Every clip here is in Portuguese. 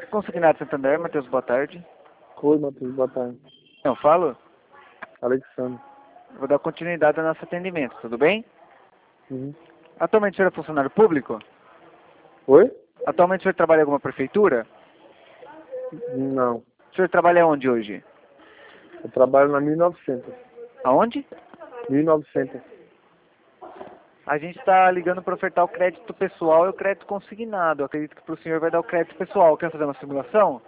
Consignado Santander, Matheus, boa tarde. Oi, Matheus, boa tarde. Eu falo? Alexandre. Vou dar continuidade ao nosso atendimento, tudo bem? Uhum. Atualmente o senhor é funcionário público? Oi? Atualmente o senhor trabalha em alguma prefeitura? Não. O senhor trabalha onde hoje? Eu trabalho na 1900. Aonde? 1900. A gente está ligando para ofertar o crédito pessoal e o crédito consignado. Eu acredito que para o senhor vai dar o crédito pessoal. Quer fazer uma simulação?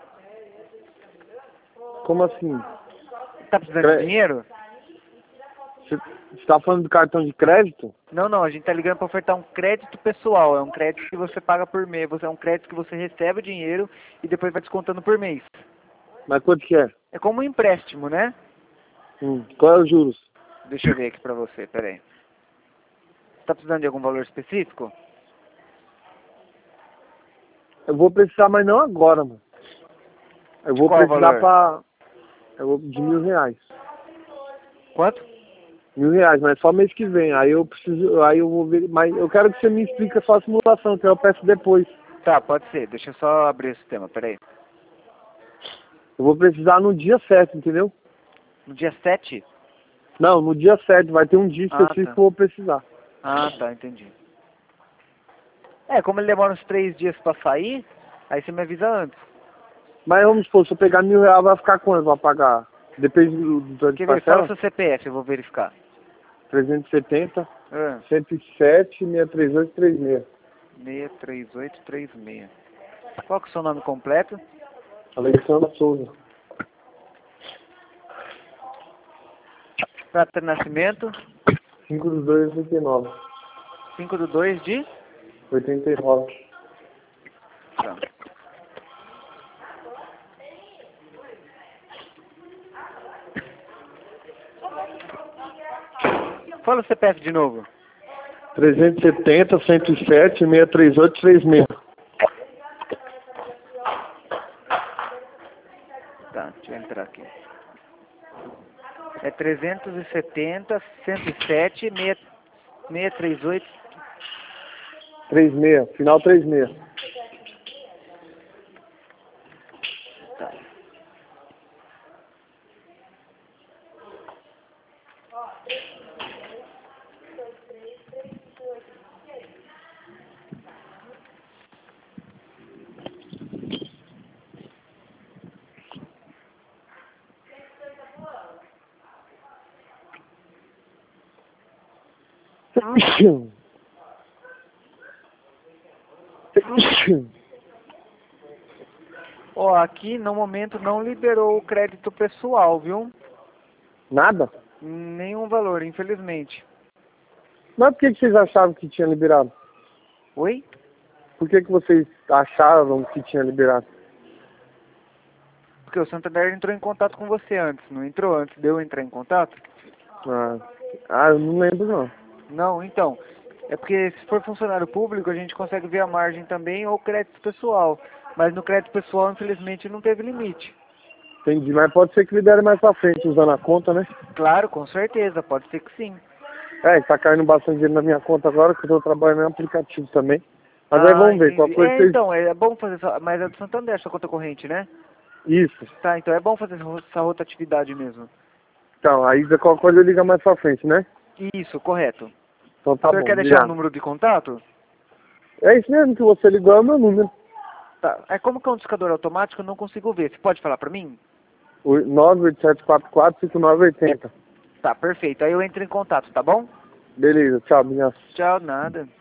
Como assim? Está precisando de dinheiro? Você está falando do cartão de crédito? Não, a gente está ligando para ofertar um crédito pessoal. É um crédito que você paga por mês. É um crédito que você recebe o dinheiro e depois vai descontando por mês. Mas quanto que é? É como um empréstimo, né? Qual é os juros? Deixa eu ver aqui para você, peraí. Está precisando de algum valor específico? Eu vou precisar, mas não agora, mano. Eu vou qual precisar valor? de R$ 1.000. Quanto? R$ 1.000, mas só mês que vem. Aí eu vou ver, mas eu quero que você me explique a sua simulação, que eu peço depois. Tá, pode ser. Deixa eu só abrir esse tema, peraí. Eu vou precisar no dia 7, entendeu? No dia 7? Não, no dia 7 vai ter um dia específico tá. que eu vou precisar. Ah, tá, entendi. É, como ele demora uns 3 dias pra sair, aí você me avisa antes. Mas vamos supor, se eu pegar R$ 1.000, vai ficar quanto pra pagar? Depende do tanto de Quer ver? Fala parcela? seu CPF, eu vou verificar. 370, Ah, 107, 638, 36. 63836. Qual que é o seu nome completo? Alexandre Souza. Data de nascimento? 5/2/89. 5/2 de? 89. Tá. Fala o CPF de novo. 370, 107, 638, 36. Tá, deixa eu entrar aqui. É 370, 107, 638. 36, final 36. Tá. Ó, aqui no momento não liberou o crédito pessoal, viu? Nada? Nenhum valor, infelizmente. Mas por que vocês achavam que tinha liberado? Oi? Por que vocês achavam que tinha liberado? Porque o Santander entrou em contato com você antes, não entrou antes de eu entrar em contato? Eu não lembro não. Não, então. É porque se for funcionário público, a gente consegue ver a margem também ou crédito pessoal. Mas no crédito pessoal, infelizmente, não teve limite. Entendi, mas pode ser que libere mais pra frente usando a conta, né? Claro, com certeza, pode ser que sim. Tá caindo bastante dinheiro na minha conta agora, que eu tô trabalhando no aplicativo também. Mas aí vamos ver, qual Entendi. coisa vocês... Então, é bom fazer mas é do Santander, sua conta corrente, né? Isso. Tá, então é bom fazer essa rotatividade mesmo. Então, aí qualquer coisa liga mais pra frente, né? Isso, correto. Então tá O senhor bom, quer deixar um obrigado. número de contato? É isso mesmo que você ligou, é o meu número. Tá. É como que é um discador automático, eu não consigo ver. Você pode falar pra mim? 98744-5980. Tá, perfeito. Aí eu entro em contato, tá bom? Beleza, tchau, obrigado. Tchau, nada.